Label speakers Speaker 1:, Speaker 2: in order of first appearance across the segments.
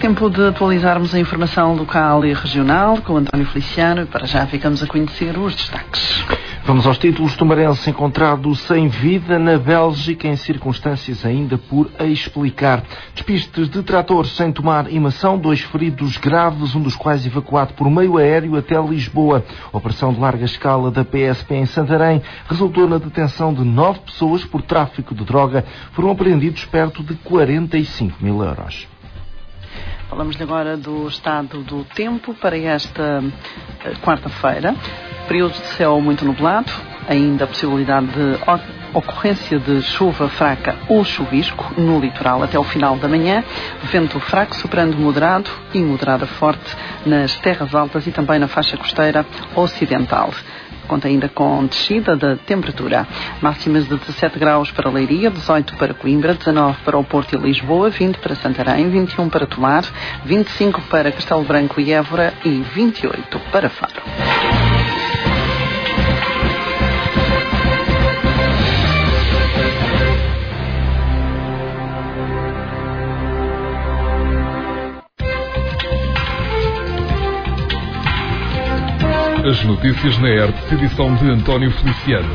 Speaker 1: tempo de atualizarmos a informação local e regional com o António Feliciano e para já ficamos a conhecer os destaques.
Speaker 2: Vamos aos títulos. Tomarense encontrado sem vida na Bélgica em circunstâncias ainda por explicar. Despistes de tratores sem tomar imação, 2 feridos graves, um dos quais evacuado por meio aéreo até Lisboa. Operação de larga escala da PSP em Santarém resultou na detenção de 9 pessoas por tráfico de droga. Foram apreendidos perto de 45 mil euros.
Speaker 1: Falamos agora do estado do tempo para esta quarta-feira. Período de céu muito nublado, ainda a possibilidade de ocorrência de chuva fraca ou chuvisco no litoral até o final da manhã. Vento fraco superando moderado e moderada forte nas terras altas e também na faixa costeira ocidental. Conta ainda com descida da temperatura. Máximas de 17 graus para Leiria, 18 para Coimbra, 19 para o Porto e Lisboa, 20 para Santarém, 21 para Tomar, 25 para Castelo Branco e Évora e 28 para Faro.
Speaker 3: As notícias na ERTE, edição de António Feliciano.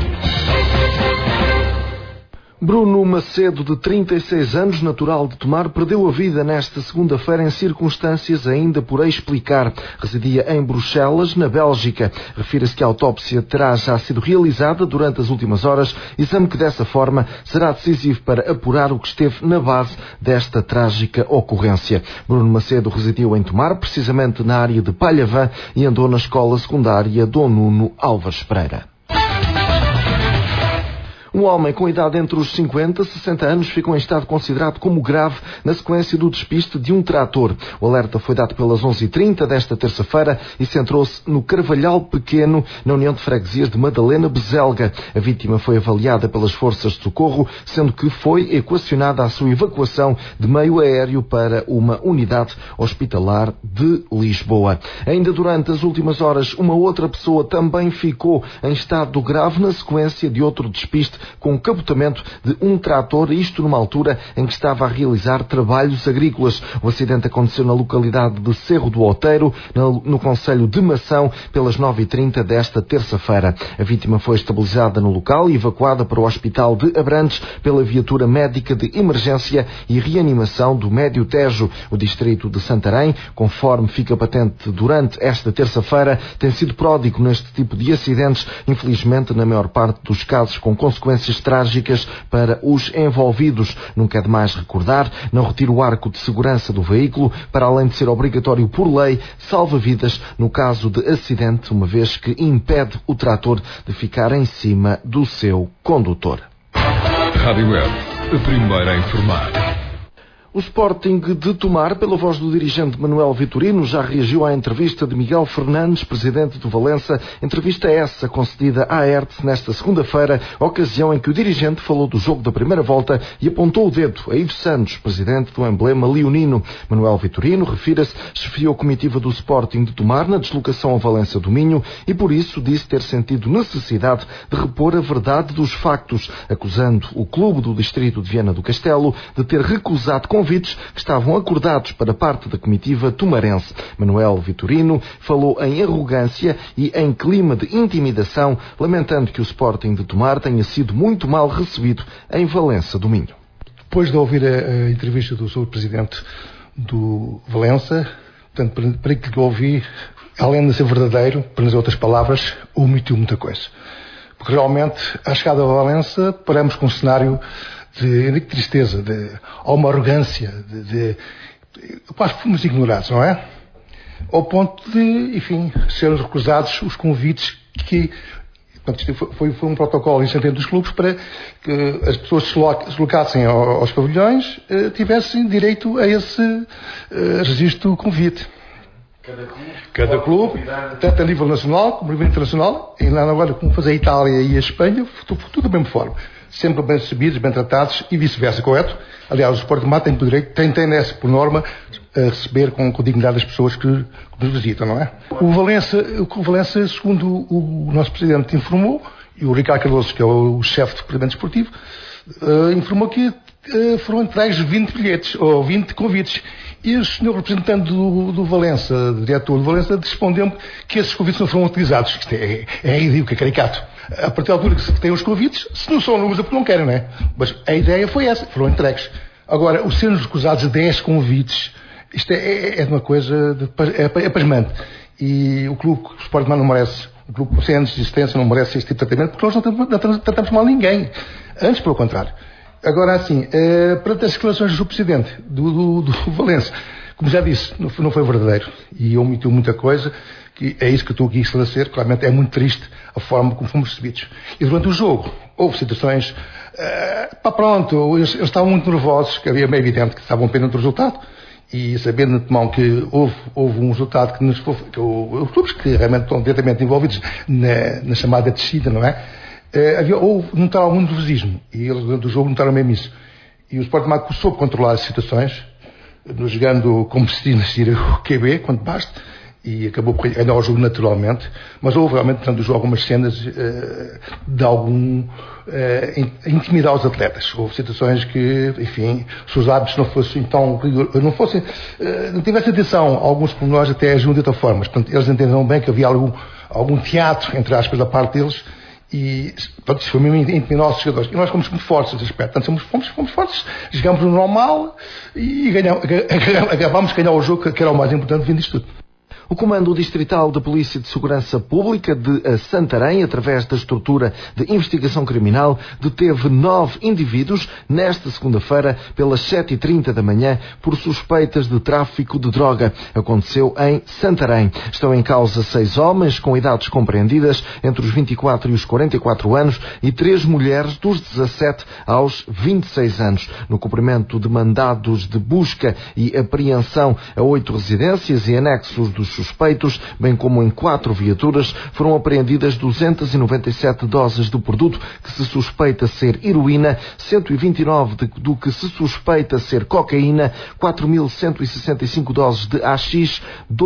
Speaker 2: Bruno Macedo, de 36 anos, natural de Tomar, perdeu a vida nesta segunda-feira em circunstâncias ainda por explicar. Residia em Bruxelas, na Bélgica. Refira-se que a autópsia terá já sido realizada durante as últimas horas, exame que dessa forma será decisivo para apurar o que esteve na base desta trágica ocorrência. Bruno Macedo residiu em Tomar, precisamente na área de Palhavã, e andou na escola secundária Dom Nuno Álvares Pereira. Um homem com idade entre os 50 e 60 anos ficou em estado considerado como grave na sequência do despiste de um trator. O alerta foi dado pelas 11h30 desta terça-feira e centrou-se no Carvalhal Pequeno, na União de Freguesias de Madalena Bezelga. A vítima foi avaliada pelas forças de socorro, sendo que foi equacionada a sua evacuação de meio aéreo para uma unidade hospitalar de Lisboa. Ainda durante as últimas horas, uma outra pessoa também ficou em estado grave na sequência de outro despiste com o capotamento de um trator, isto numa altura em que estava a realizar trabalhos agrícolas. O acidente aconteceu na localidade de Cerro do Outeiro, no concelho de Mação, pelas 9h30 desta terça-feira. A vítima foi estabilizada no local e evacuada para o Hospital de Abrantes pela viatura médica de emergência e reanimação do Médio Tejo. O distrito de Santarém, conforme fica patente durante esta terça-feira, tem sido pródigo neste tipo de acidentes, infelizmente na maior parte dos casos com consequências trágicas para os envolvidos. Nunca é demais recordar, não retire o arco de segurança do veículo, para além de ser obrigatório por lei, salva vidas no caso de acidente, uma vez que impede o trator de ficar em cima do seu condutor.
Speaker 3: Rádio ERTE, a primeira a informar.
Speaker 2: O Sporting de Tomar, pela voz do dirigente Manuel Vitorino, já reagiu à entrevista de Miguel Fernandes, presidente do Valença, entrevista essa concedida à ERTE nesta segunda-feira, ocasião em que o dirigente falou do jogo da primeira volta e apontou o dedo a Ivo Santos, presidente do emblema leonino. Manuel Vitorino, refira-se, chefiou a comitiva do Sporting de Tomar na deslocação ao Valença do Minho e por isso disse ter sentido necessidade de repor a verdade dos factos, acusando o clube do distrito de Viana do Castelo de ter recusado convites que estavam acordados para parte da comitiva tomarense. Manuel Vitorino falou em arrogância e em clima de intimidação, lamentando que o Sporting de Tomar tenha sido muito mal recebido em Valença do Minho.
Speaker 4: Depois de ouvir a entrevista do Sr. Presidente do Valença, portanto, para que ouvi, além de ser verdadeiro, para dizer outras palavras, omitiu muita coisa. Porque realmente, à chegada a Valença, paramos com um cenário de tristeza, há uma arrogância, quase fomos ignorados, não é? Ao ponto de, enfim, serem recusados os convites que, portanto, foi um protocolo existente dos clubes para que as pessoas se deslocassem aos pavilhões tivessem direito a esse registro do convite. Cada clube, tanto a nível nacional como a nível internacional, e lá agora como fazer a Itália e a Espanha, tudo da mesma forma. Sempre bem recebidos, bem tratados e vice-versa, correto? Aliás, o Sporting de Tomar tem por direito, tem nessa por norma, a receber com dignidade as pessoas que nos visitam, não é? O Valença, segundo o nosso Presidente informou, e o Ricardo Cardoso, que é o chefe do Departamento Desportivo, informou que foram entregues 20 bilhetes, ou 20 convites, E o senhor representante do Valença, diretor do Valença, respondeu-me que esses convites não foram utilizados. Isto é ridículo, é caricato. A partir da altura que têm os convites, se não são números é porque não querem, não é? Mas a ideia foi essa, foram entregues. Agora, os sermos recusados 10 convites, isto é uma coisa é pasmante. E o clube, o Sporting não merece, o clube sem anos de existência não merece este tipo de tratamento, porque nós não tratamos mal ninguém. Antes, pelo contrário. Agora, assim, para as declarações do presidente do Valença, como já disse, não foi verdadeiro. E omitiu muita coisa, que é isso que eu estou aqui a esclarecer. Claramente é muito triste a forma como fomos recebidos. E durante o jogo, houve situações, eles estavam muito nervosos, que havia meio evidente que estavam apenas do resultado. E sabendo de antemão que houve um resultado que os clubes que realmente estão diretamente envolvidos na chamada descida, não é? Notaram algum nervosismo. E eles, durante o jogo, notaram mesmo isso. E o Sporting soube controlar as situações, jogando como se diz o QB, quando basta, e acabou por ganhar o jogo naturalmente. Mas houve realmente, durante o jogo, algumas cenas de algum intimidar os atletas. Houve situações que, enfim, se os árbitros não fossem tão não tivessem atenção, alguns por nós até agiam de outra forma. Portanto, eles entenderam bem que havia algum teatro, entre aspas, da parte deles. E, pronto, isso foi mesmo intimidar os jogadores. E nós fomos muito fortes nesse aspecto. Portanto, fomos fortes, jogamos no normal e acabámos de ganhar o jogo, que era o mais importante vindo disto tudo.
Speaker 2: O Comando Distrital de Polícia de Segurança Pública de Santarém, através da estrutura de investigação criminal, deteve 9 indivíduos nesta segunda-feira pelas 7h30 da manhã por suspeitas de tráfico de droga. Aconteceu em Santarém. Estão em causa 6 homens com idades compreendidas entre os 24 e os 44 anos e 3 mulheres dos 17 aos 26 anos. No cumprimento de mandados de busca e apreensão a 8 residências e anexos dos suspeitos, bem como em 4 viaturas, foram apreendidas 297 doses do produto que se suspeita ser heroína, 129 do que se suspeita ser cocaína, 4.165 doses de AX,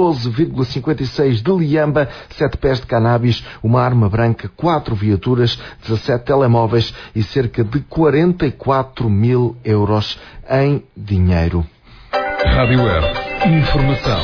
Speaker 2: 12,56 de liamba, 7 pés de cannabis, uma arma branca, 4 viaturas, 17 telemóveis e cerca de 44.000 euros em dinheiro.
Speaker 3: Rádio Air. Informação.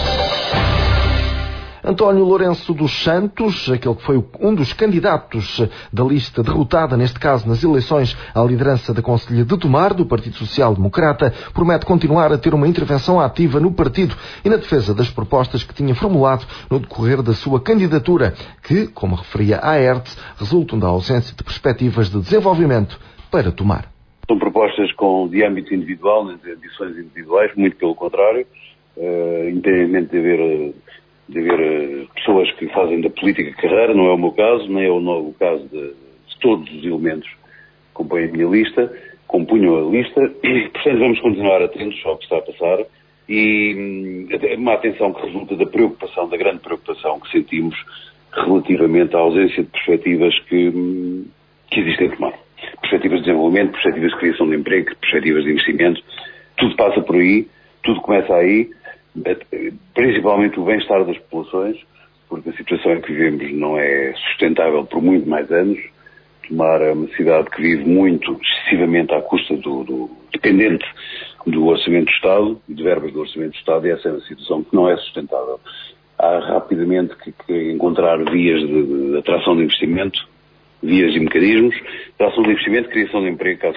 Speaker 2: António Lourenço dos Santos, aquele que foi um dos candidatos da lista derrotada, neste caso nas eleições à liderança da Conselhia de Tomar, do Partido Social Democrata, promete continuar a ter uma intervenção ativa no partido e na defesa das propostas que tinha formulado no decorrer da sua candidatura, que, como referia a ERTE, resultam da ausência de perspectivas de desenvolvimento para Tomar.
Speaker 5: São propostas de âmbito individual, de ambições individuais, muito pelo contrário, independentemente de haver pessoas que fazem da política carreira, não é o meu caso, nem é o caso de todos os elementos que compõem a minha lista, compunham a lista, e, portanto, vamos continuar atentos ao que está a passar, e uma atenção que resulta da preocupação, da grande preocupação que sentimos relativamente à ausência de perspectivas que existem em Tomar. Perspectivas de desenvolvimento, perspectivas de criação de emprego, perspectivas de investimento, tudo passa por aí, tudo começa aí, principalmente o bem-estar das populações, porque a situação em que vivemos não é sustentável por muito mais anos. Tomar é uma cidade que vive muito excessivamente à custa dependente do Orçamento do Estado e de verbas do Orçamento do Estado, e essa é uma situação que não é sustentável. Há rapidamente que encontrar vias de atração de investimento, vias e mecanismos, atração de investimento, criação de emprego, caso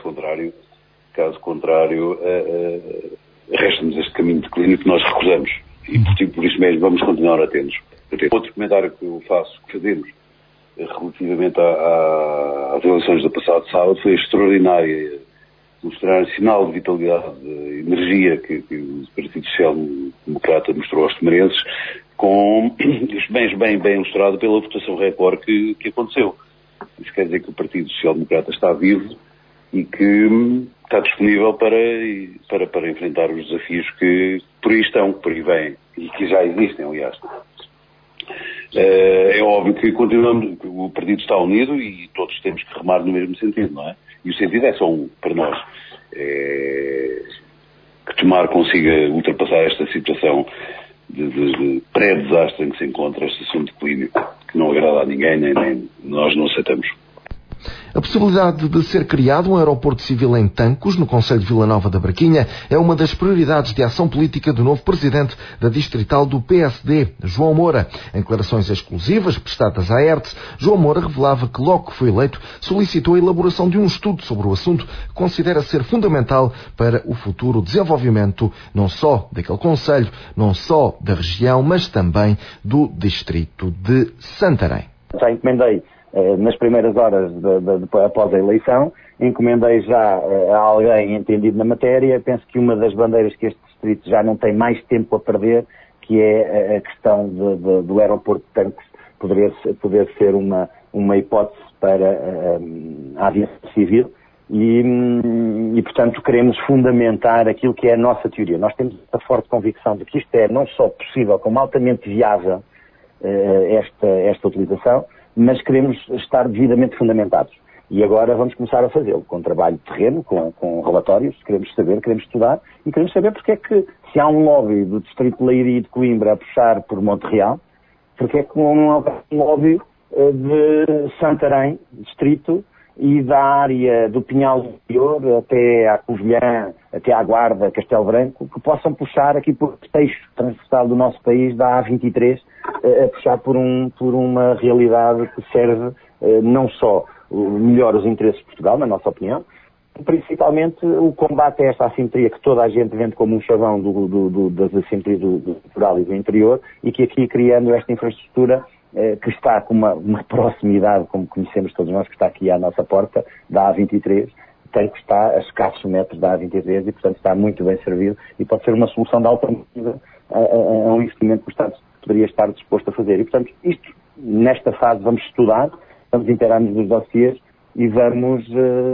Speaker 5: contrário, resta-nos este caminho de declínio que nós recusamos. E por isso mesmo vamos continuar atentos. Outro comentário que fazemos relativamente às eleições do passado sábado foi extraordinário sinal de vitalidade, de energia que o Partido Social Democrata mostrou aos tomarenses, com bem mostrado pela votação recorde que aconteceu. Isso quer dizer que o Partido Social Democrata está vivo e que está disponível para enfrentar os desafios que por aí estão, por aí vêm, e que já existem, aliás. É óbvio que o partido está unido e todos temos que remar no mesmo sentido, não é? E o sentido é só um para nós. Que Tomar consiga ultrapassar esta situação de pré-desastre em que se encontra este assunto de declínio, que não agrada a ninguém, nem nós não aceitamos.
Speaker 2: A possibilidade de ser criado um aeroporto civil em Tancos, no concelho de Vila Nova da Braquinha, é uma das prioridades de ação política do novo presidente da distrital do PSD, João Moura. Em declarações exclusivas prestadas à ERTE, João Moura revelava que, logo que foi eleito, solicitou a elaboração de um estudo sobre o assunto que considera ser fundamental para o futuro desenvolvimento não só daquele concelho, não só da região, mas também do distrito de Santarém.
Speaker 6: Já encomendei nas primeiras horas após a eleição, encomendei já a alguém entendido na matéria. Penso que uma das bandeiras que este distrito já não tem mais tempo a perder, que é a questão do aeroporto de Tancos poder ser uma hipótese para a aviação civil e, portanto, queremos fundamentar aquilo que é a nossa teoria. Nós temos a forte convicção de que isto é não só possível, como altamente viável esta utilização, mas queremos estar devidamente fundamentados. E agora vamos começar a fazê-lo, com trabalho de terreno, com relatórios, queremos saber, queremos estudar, e queremos saber porque é que, se há um lobby do distrito de Leiria e de Coimbra a puxar por Monte Real, porque é que não há um lobby de Santarém, distrito, e da área do Pinhal Superior até à Covilhã, até à Guarda, Castelo Branco, que possam puxar aqui por este eixo transversal do nosso país, da A23, a puxar por uma realidade que serve não só melhor os interesses de Portugal, na nossa opinião, principalmente o combate a esta assimetria que toda a gente vende como um chavão das assimetrias do rural e do interior, e que aqui, criando esta infraestrutura que está com uma proximidade, como conhecemos todos nós, que está aqui à nossa porta, da A23, tem que estar a escassos metros da A23 e, portanto, está muito bem servido e pode ser uma solução de alternativa a um investimento que o Estado poderia estar disposto a fazer. E, portanto, isto, nesta fase, vamos estudar, vamos inteirar-nos dos dossiês e vamos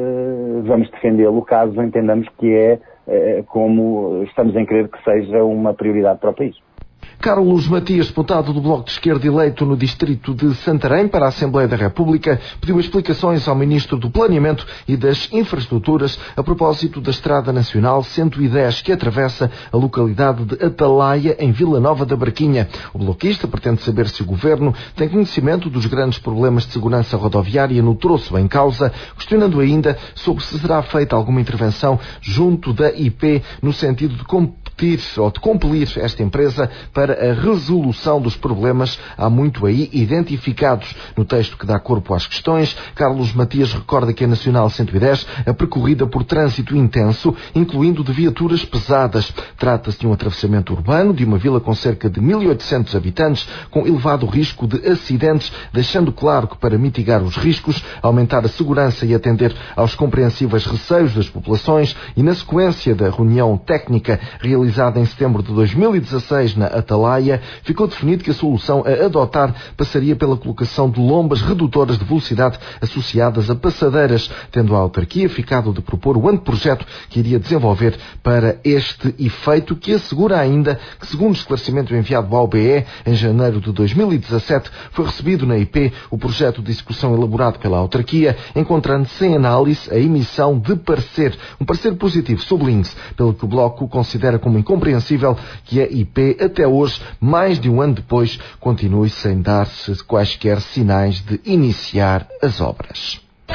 Speaker 6: defendê-lo caso entendamos que é como estamos em crer que seja uma prioridade para o país.
Speaker 2: Carlos Matias, deputado do Bloco de Esquerda eleito no distrito de Santarém para a Assembleia da República, pediu explicações ao Ministro do Planeamento e das Infraestruturas a propósito da Estrada Nacional 110, que atravessa a localidade de Atalaia, em Vila Nova da Braquinha. O bloquista pretende saber se o Governo tem conhecimento dos grandes problemas de segurança rodoviária no troço em causa, questionando ainda sobre se será feita alguma intervenção junto da IP no sentido de compelir esta empresa para a resolução dos problemas há muito aí identificados. No texto que dá corpo às questões, Carlos Matias recorda que a Nacional 110 é percorrida por trânsito intenso, incluindo de viaturas pesadas. Trata-se de um atravessamento urbano de uma vila com cerca de 1.800 habitantes, com elevado risco de acidentes, deixando claro que para mitigar os riscos, aumentar a segurança e atender aos compreensíveis receios das populações e na sequência da reunião técnica realizada em setembro de 2016 na Atalaia, ficou definido que a solução a adotar passaria pela colocação de lombas redutoras de velocidade associadas a passadeiras, tendo a autarquia ficado de propor o anteprojeto que iria desenvolver para este efeito, que assegura ainda que, segundo o esclarecimento enviado ao BE em janeiro de 2017, foi recebido na IP o projeto de execução elaborado pela autarquia, encontrando-se em análise a emissão de parecer, um parecer positivo, sublinhe-se, pelo que o Bloco considera como incompreensível que a IP, até hoje, mais de um ano depois, continue sem dar-se quaisquer sinais de iniciar as obras.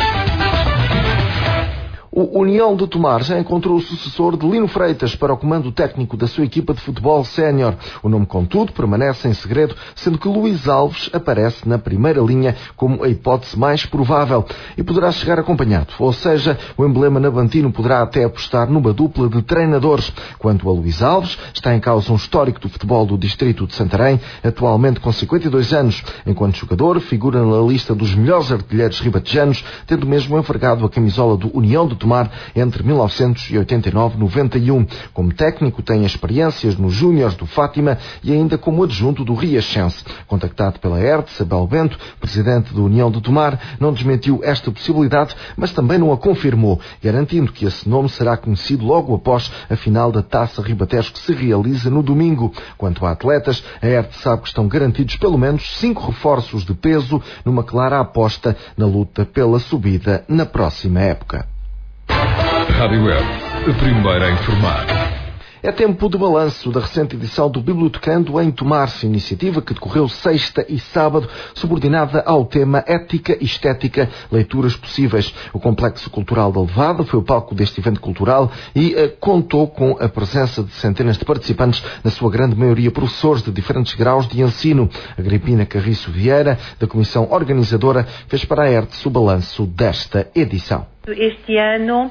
Speaker 2: O União de Tomar já encontrou o sucessor de Lino Freitas para o comando técnico da sua equipa de futebol sénior. O nome, contudo, permanece em segredo, sendo que Luís Alves aparece na primeira linha como a hipótese mais provável e poderá chegar acompanhado. Ou seja, o emblema navantino poderá até apostar numa dupla de treinadores. Quanto a Luís Alves, está em causa um histórico do futebol do distrito de Santarém, atualmente com 52 anos. Enquanto jogador, figura na lista dos melhores artilheiros ribatejanos, tendo mesmo envergado a camisola do União de Tomar entre 1989 e 91. Como técnico tem experiências nos Júniores do Fátima e ainda como adjunto do Riachense. Contactado pela ERTE, Abel Bento, presidente da União de Tomar, não desmentiu esta possibilidade, mas também não a confirmou, garantindo que esse nome será conhecido logo após a final da Taça Ribatejo, que se realiza no domingo. Quanto a atletas, a ERTE sabe que estão garantidos pelo menos 5 reforços de peso, numa clara aposta na luta pela subida na próxima época.
Speaker 3: Rádio Web, a primeira a informar.
Speaker 2: É tempo de balanço da recente edição do Bibliotecando em Tomar, iniciativa que decorreu sexta e sábado, subordinada ao tema Ética e Estética, Leituras Possíveis. O Complexo Cultural da Levada foi o palco deste evento cultural e contou com a presença de centenas de participantes, na sua grande maioria professores de diferentes graus de ensino. Agripina Carriço Vieira, da comissão organizadora, fez para a ERTS o balanço desta edição.
Speaker 7: Este ano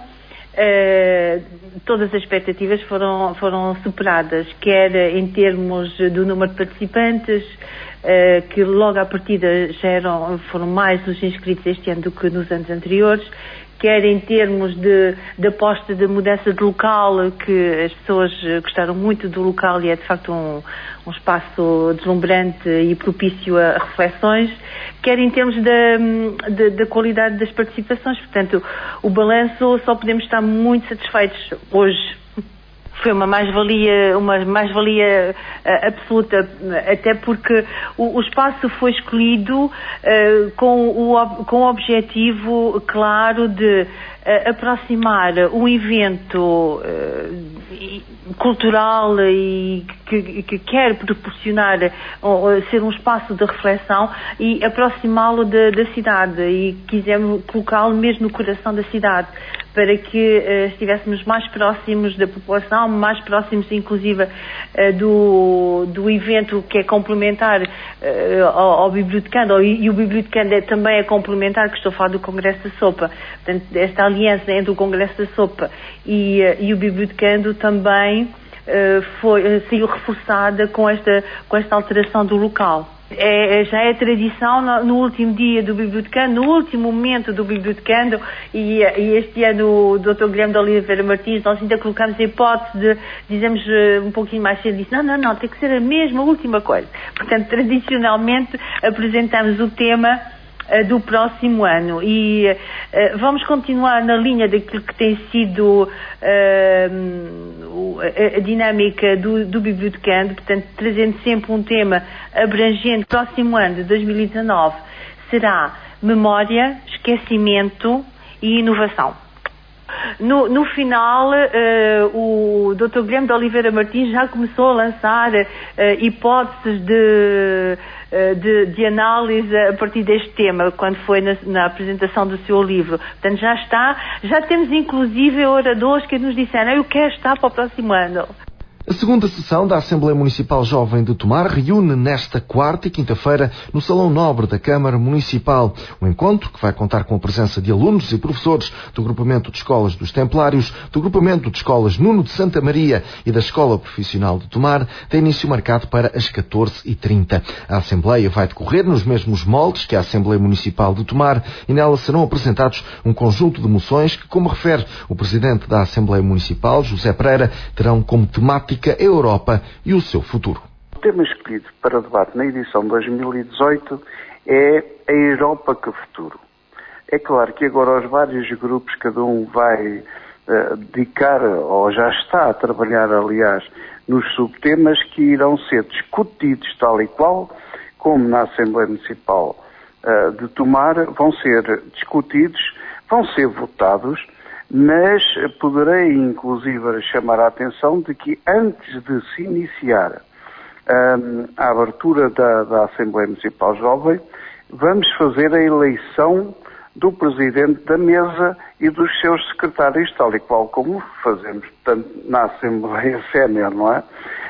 Speaker 7: todas as expectativas foram superadas, quer em termos do número de participantes, que logo à partida foram mais os inscritos este ano do que nos anos anteriores, quer em termos de aposta de mudança de local, que as pessoas gostaram muito do local e é de facto um espaço deslumbrante e propício a reflexões, quer em termos da qualidade das participações. Portanto, o balanço, só podemos estar muito satisfeitos hoje. Foi uma mais-valia absoluta, até porque o espaço foi escolhido com o objetivo claro de aproximar um evento cultural e que quer proporcionar ser um espaço de reflexão e aproximá-lo da cidade, e quisemos colocá-lo mesmo no coração da cidade, para que estivéssemos mais próximos da população, mais próximos inclusive do evento que é complementar ao Bibliotecando, e o Bibliotecando também é complementar, que estou a falar do Congresso da Sopa. Portanto, esta aliança entre o Congresso da Sopa e o Bibliotecando também saiu reforçada com esta alteração do local. Já é tradição no último dia do Bibliotecando, no último momento do Bibliotecando, e este ano o Dr. Guilherme de Oliveira Martins, nós ainda colocamos a hipótese de, dizemos um pouquinho mais cedo, disse, não, tem que ser a mesma última coisa. Portanto, tradicionalmente apresentamos o tema do próximo ano, e vamos continuar na linha daquilo que tem sido a dinâmica do Bibliotecando, portanto, trazendo sempre um tema abrangente. Próximo ano de 2019 será memória, esquecimento e inovação. No final, o Dr. Guilherme de Oliveira Martins já começou a lançar hipóteses de análise a partir deste tema, quando foi na apresentação do seu livro. Portanto, já temos inclusive oradores que nos disseram, eu quero estar para o próximo ano.
Speaker 2: A segunda sessão da Assembleia Municipal Jovem de Tomar reúne nesta quarta e quinta-feira no Salão Nobre da Câmara Municipal. Um encontro que vai contar com a presença de alunos e professores do Agrupamento de Escolas dos Templários, do Agrupamento de Escolas Nuno de Santa Maria e da Escola Profissional de Tomar, tem início marcado para as 14h30. A Assembleia vai decorrer nos mesmos moldes que a Assembleia Municipal de Tomar, e nela serão apresentados um conjunto de moções que, como refere o Presidente da Assembleia Municipal, José Pereira, terão como temática a Europa e o seu futuro.
Speaker 8: O tema escolhido para debate na edição 2018 é a Europa que futuro. É claro que agora os vários grupos, cada um vai dedicar, ou já está a trabalhar, aliás, nos subtemas que irão ser discutidos tal e qual, como na Assembleia Municipal de Tomar, vão ser discutidos, vão ser votados, mas poderei inclusive chamar a atenção de que antes de se iniciar a abertura da Assembleia Municipal Jovem, vamos fazer a eleição do Presidente da Mesa e dos seus secretários, tal e qual como fazemos, portanto, na Assembleia Sénior, não é?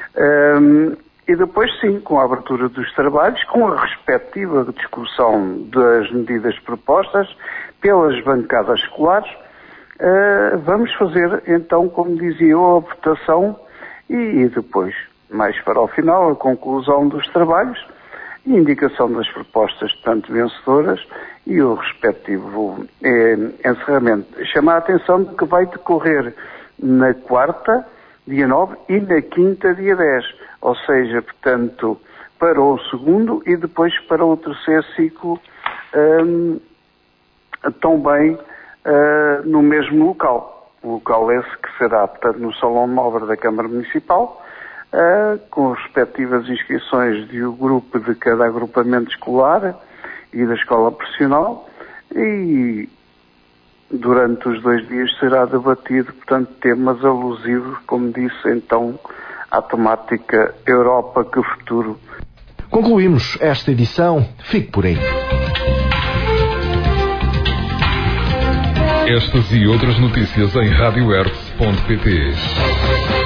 Speaker 8: E depois sim, com a abertura dos trabalhos, com a respectiva discussão das medidas propostas pelas bancadas escolares, vamos fazer, então, como dizia eu, a votação e depois, mais para o final, a conclusão dos trabalhos e indicação das propostas, portanto, vencedoras e o respectivo encerramento. Chama a atenção de que vai decorrer na quarta, dia 9, e na quinta, dia 10. Ou seja, portanto, para o segundo e depois para o terceiro ciclo, também no mesmo local. O local esse que será, portanto, no Salão Nobre da Câmara Municipal, com as respectivas inscrições do grupo de cada agrupamento escolar e da escola profissional, e durante os 2 dias será debatido, portanto, temas alusivos, como disse, então, à temática Europa, que futuro.
Speaker 2: Concluímos esta edição. Fique por aí.
Speaker 3: Estas e outras notícias em radioertz.pt.